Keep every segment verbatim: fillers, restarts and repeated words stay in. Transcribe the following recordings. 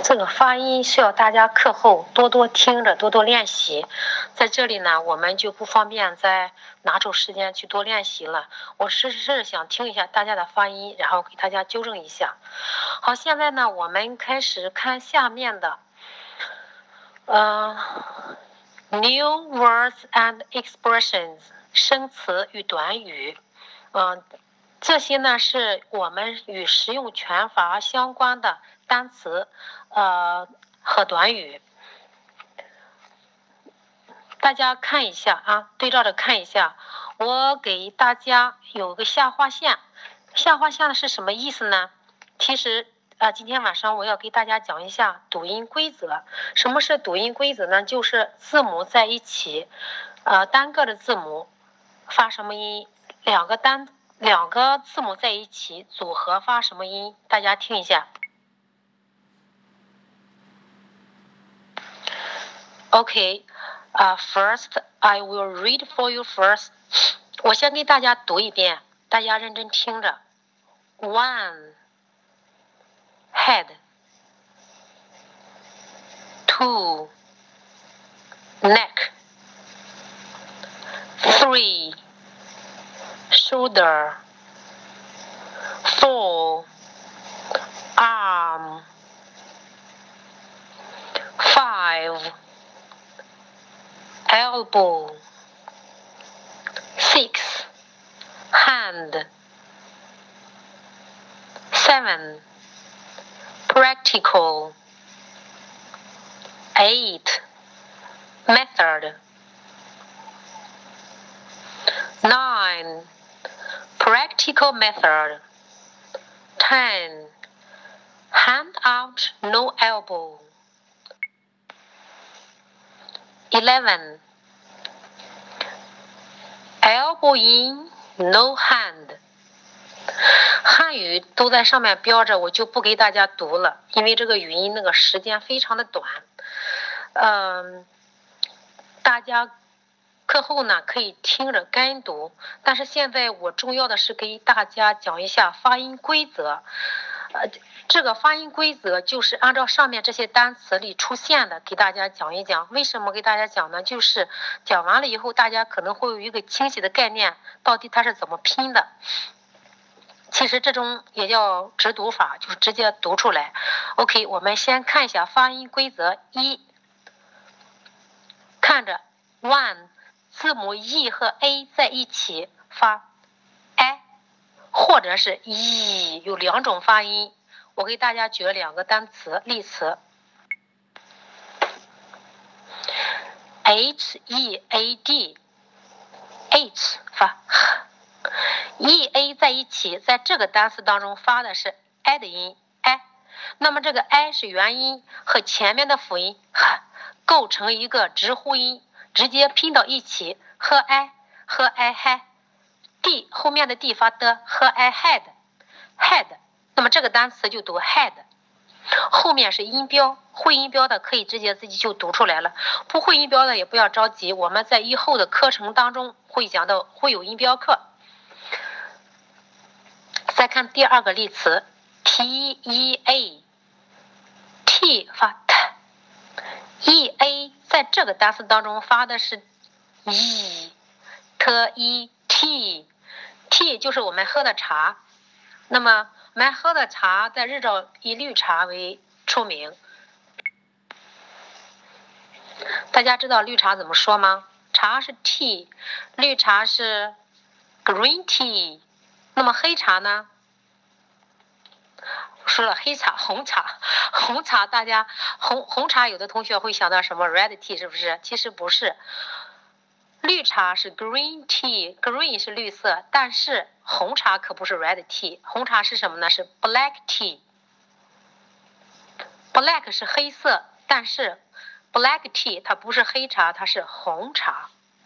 这个发音需要大家课后多多听着，多多练习。在这里呢，我们就不方便再拿出时间去多练习了。我只是想听一下大家的发音，然后给大家纠正一下。好，现在呢，我们开始看下面的，呃 ，new words and expressions 生词与短语，嗯、呃。这些呢是我们与实用拳法相关的单词，呃和短语。大家看一下啊，对照着看一下。我给大家有个下划线，下划线是什么意思呢？其实啊、呃，今天晚上我要给大家讲一下读音规则。什么是读音规则呢？就是字母在一起，呃，单个的字母发什么音，两个单。两个字母在一起组合发什么音？大家听一下。Okay, uh, first I will read for you first. 我先给大家读一遍，大家认真听着。One, head. Two, neck. Three, shoulder. Four, arm. Five, elbow. Six, hand. Seven, practical. Eight, method. Nine, practical method. Ten, hand out, no elbow. Eleven, elbow in, no hand. 汉语都在上面标着，我就不给大家读了，因为这个语音那个时间非常的短。嗯，大家课后呢可以听着跟读，但是现在我重要的是给大家讲一下发音规则。呃，这个发音规则就是按照上面这些单词里出现的，给大家讲一讲。为什么给大家讲呢？就是讲完了以后，大家可能会有一个清晰的概念，到底它是怎么拼的。其实这种也叫直读法，就是直接读出来。OK， 我们先看一下发音规则一，看着 one 字母 e 和 a 在一起发 i， 或者是 e， 有两种发音。我给大家举了两个单词例词 ，h e a d， h 发 h，e a 在一起，在这个单词当中发的是 i 的音 i， 那么这个 i 是元音和前面的辅音 h 构成一个直呼音，直接拼到一起，和 i 和 i head d 后面的 d 发的和 i head head， 那么这个单词就读 head， 后面是音标，会音标的可以直接自己就读出来了，不会音标的也不要着急，我们在以后的课程当中会讲到，会有音标课。再看第二个例词 T E A， T 发 T，E A 在这个单词当中发的是 E T E T T 就是我们喝的茶，那么我们喝的茶在日照以绿茶为出名。大家知道绿茶怎么说吗？茶是 tea， 绿茶是 green tea， 那么黑茶呢？说了黑茶，红茶，红茶大家红红茶有的同学会想到什么 red tea 是不是？其实不是，绿茶是 green tea，green 是绿色，但是红茶可不是 red tea， 红茶是什么呢？是 black tea。black 是黑色，但是 black tea 它不是黑茶，它是红茶。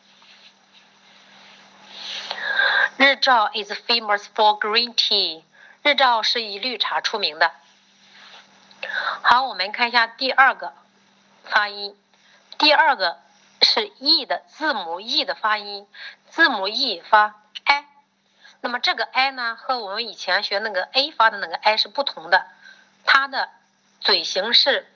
日照 is famous for green tea。日照是以绿茶出名的。好，我们看一下第二个发音。第二个是 e 的字母 e 的发音，字母 e 发 i， 那么这个 i 呢和我们以前学那个 a 发的那个 i 是不同的，它的嘴型是